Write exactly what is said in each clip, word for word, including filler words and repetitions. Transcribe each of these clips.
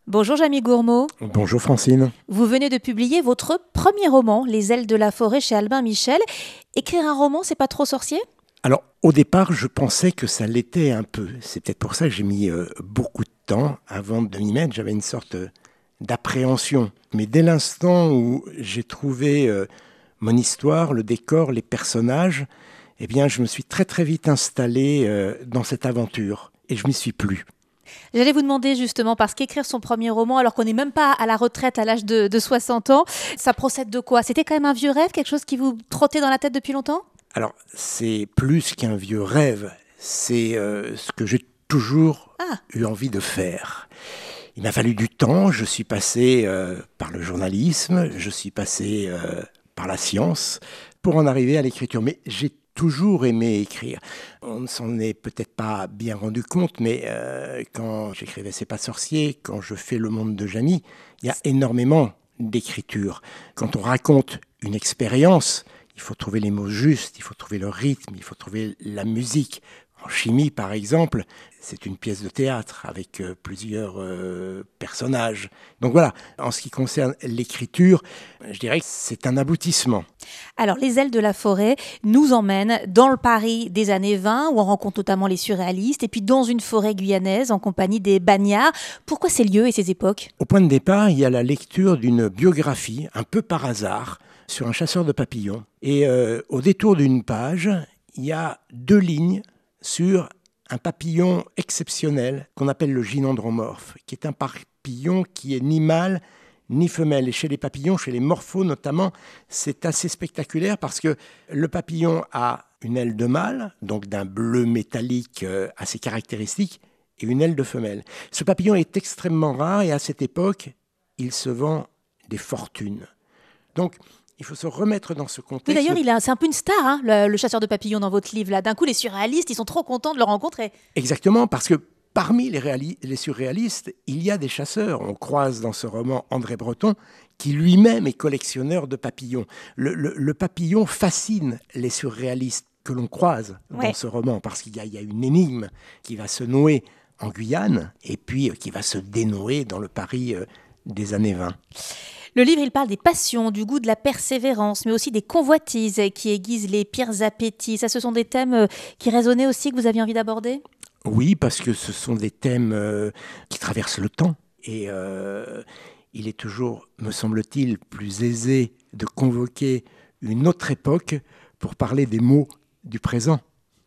Bonjour Jamie Gourmaud. Bonjour Francine. Vous venez de publier votre premier roman, Les ailes de la forêt, chez Albin Michel. Écrire un roman, c'est pas trop sorcier ? Alors, au départ, je pensais que ça l'était un peu. C'est peut-être pour ça que j'ai mis euh, beaucoup de temps avant de m'y mettre. J'avais une sorte euh, d'appréhension. Mais dès l'instant où j'ai trouvé euh, mon histoire, le décor, les personnages, eh bien, je me suis très très vite installé euh, dans cette aventure. Et je m'y suis plu. J'allais vous demander justement, parce qu'écrire son premier roman, alors qu'on n'est même pas à la retraite à l'âge de, de soixante ans, ça procède de quoi ? C'était quand même un vieux rêve, quelque chose qui vous trottait dans la tête depuis longtemps ? Alors, c'est plus qu'un vieux rêve. C'est euh, ce que j'ai toujours Ah. eu envie de faire. Il m'a fallu du temps. Je suis passé euh, par le journalisme, je suis passé euh, par la science pour en arriver à l'écriture. Mais j'ai toujours aimé écrire. On ne s'en est peut-être pas bien rendu compte, mais euh, quand j'écrivais C'est pas sorcier, quand je fais Le monde de Jamie, il y a énormément d'écriture. Quand on raconte une expérience, il faut trouver les mots justes, il faut trouver le rythme, il faut trouver la musique. En chimie, par exemple, c'est une pièce de théâtre avec euh, plusieurs euh, personnages. Donc voilà, en ce qui concerne l'écriture, je dirais que c'est un aboutissement. Alors, Les ailes de la forêt nous emmènent dans le Paris des années vingt, où on rencontre notamment les surréalistes, et puis dans une forêt guyanaise en compagnie des Bagnards. Pourquoi ces lieux et ces époques ? Au point de départ, il y a la lecture d'une biographie, un peu par hasard, sur un chasseur de papillons. Et euh, au détour d'une page, il y a deux lignes sur un papillon exceptionnel qu'on appelle le gynandromorphe, qui est un papillon qui est ni mâle ni femelle. Et chez les papillons, chez les morphos notamment, c'est assez spectaculaire parce que le papillon a une aile de mâle, donc d'un bleu métallique assez caractéristique, et une aile de femelle. Ce papillon est extrêmement rare et à cette époque, il se vend des fortunes. Donc, il faut se remettre dans ce contexte. Oui, d'ailleurs, il a, c'est un peu une star, hein, le, le chasseur de papillons dans votre livre. Là. D'un coup, les surréalistes, ils sont trop contents de le rencontrer. Exactement, parce que parmi les, réali- les surréalistes, il y a des chasseurs. On croise dans ce roman André Breton, qui lui-même est collectionneur de papillons. Le, le, le papillon fascine les surréalistes que l'on croise Ouais. dans ce roman, parce qu'il y a, il y a une énigme qui va se nouer en Guyane, et puis euh, qui va se dénouer dans le Paris euh, des années vingt. Le livre, il parle des passions, du goût de la persévérance, mais aussi des convoitises qui aiguisent les pires appétits. Ça, ce sont des thèmes qui résonnaient aussi, que vous aviez envie d'aborder ? Oui, parce que ce sont des thèmes euh, qui traversent le temps. Et euh, il est toujours, me semble-t-il, plus aisé de convoquer une autre époque pour parler des mots du présent.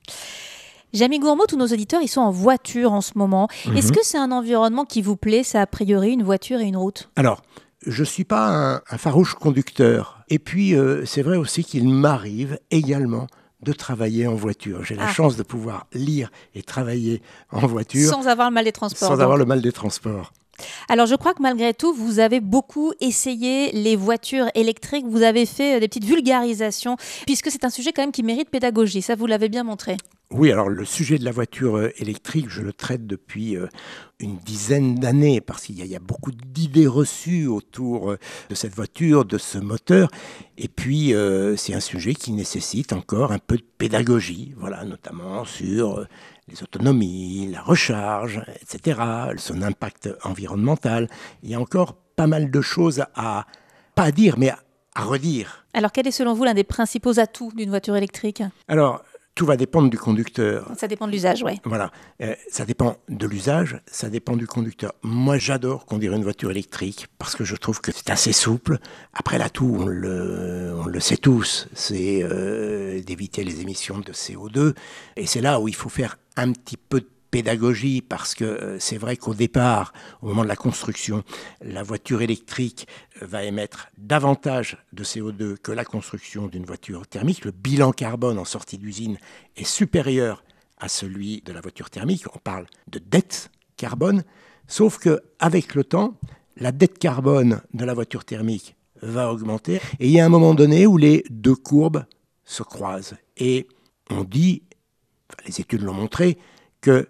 Jamie Gourmaud, tous nos auditeurs, ils sont en voiture en ce moment. Mmh. Est-ce que c'est un environnement qui vous plaît, ça, a priori, une voiture et une route ? Alors, je ne suis pas un, un farouche conducteur. Et puis, euh, c'est vrai aussi qu'il m'arrive également de travailler en voiture. J'ai la Ah. chance de pouvoir lire et travailler en voiture Sans avoir le mal des transports. sans donc. avoir le mal des transports. Alors, je crois que malgré tout, vous avez beaucoup essayé les voitures électriques. Vous avez fait des petites vulgarisations, puisque c'est un sujet quand même qui mérite pédagogie. Ça, vous l'avez bien montré. Oui, alors le sujet de la voiture électrique, je le traite depuis une dizaine d'années parce qu'il y a, il y a beaucoup d'idées reçues autour de cette voiture, de ce moteur. Et puis, euh, c'est un sujet qui nécessite encore un peu de pédagogie, voilà, notamment sur les autonomies, la recharge, et cetera, son impact environnemental. Il y a encore pas mal de choses à, pas à dire, mais à, à redire. Alors, quel est selon vous l'un des principaux atouts d'une voiture électrique ? Alors, tout va dépendre du conducteur. Ça dépend de l'usage, oui. Voilà, euh, ça dépend de l'usage, ça dépend du conducteur. Moi, j'adore conduire une voiture électrique parce que je trouve que c'est assez souple. Après, l'atout, on le, on le sait tous, c'est euh, d'éviter les émissions de C O deux. Et c'est là où il faut faire un petit peu de pédagogie parce que euh, c'est vrai qu'au départ, au moment de la construction, la voiture électrique va émettre davantage de C O deux que la construction d'une voiture thermique. Le bilan carbone en sortie d'usine est supérieur à celui de la voiture thermique. On parle de dette carbone, sauf qu'avec le temps, la dette carbone de la voiture thermique va augmenter et il y a un moment donné où les deux courbes se croisent. Et on dit, enfin, les études l'ont montré, que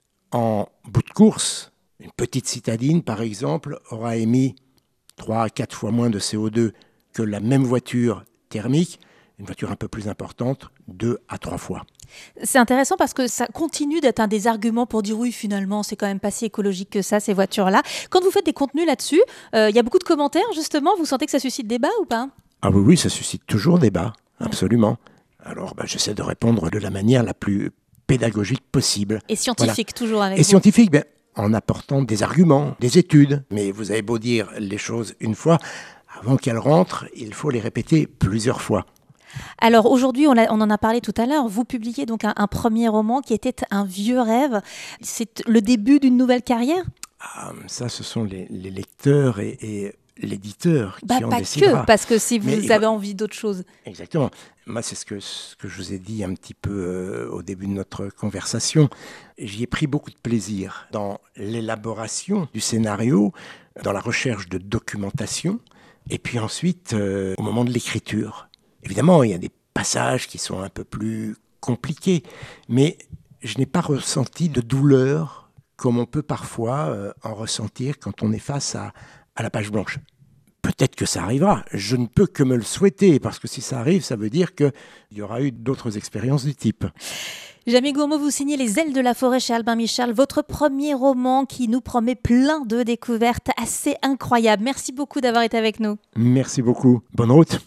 en bout de course, une petite citadine, par exemple, aura émis trois à quatre fois moins de C O deux que la même voiture thermique, une voiture un peu plus importante, deux à trois fois. C'est intéressant parce que ça continue d'être un des arguments pour dire oui, finalement, c'est quand même pas si écologique que ça, ces voitures-là. Quand vous faites des contenus là-dessus, euh, il y a beaucoup de commentaires, justement. Vous sentez que ça suscite débat ou pas? Ah oui, oui, ça suscite toujours débat, absolument. Alors, bah, j'essaie de répondre de la manière la plus pédagogique possible. Et scientifique, voilà. Toujours avec Et vous. scientifique, ben, en apportant des arguments, des études. Mais vous avez beau dire les choses une fois, avant qu'elles rentrent, il faut les répéter plusieurs fois. Alors aujourd'hui, on, a, on en a parlé tout à l'heure, vous publiez donc un, un premier roman qui était un vieux rêve. C'est le début d'une nouvelle carrière? Ah, ça, ce sont les, les lecteurs et, et l'éditeur bah, qui en pas décidera. Que, parce que si vous Mais, avez envie d'autre chose. Exactement. Moi, c'est ce que, ce que je vous ai dit un petit peu euh, au début de notre conversation. J'y ai pris beaucoup de plaisir dans l'élaboration du scénario, dans la recherche de documentation, et puis ensuite, euh, au moment de l'écriture. Évidemment, il y a des passages qui sont un peu plus compliqués, mais je n'ai pas ressenti de douleur comme on peut parfois euh, en ressentir quand on est face à, à la page blanche. Peut-être que ça arrivera. Je ne peux que me le souhaiter, parce que si ça arrive, ça veut dire qu'il y aura eu d'autres expériences du type. Jamie Gourmaud, vous signez Les ailes de la forêt chez Albin Michal, votre premier roman qui nous promet plein de découvertes assez incroyables. Merci beaucoup d'avoir été avec nous. Merci beaucoup. Bonne route.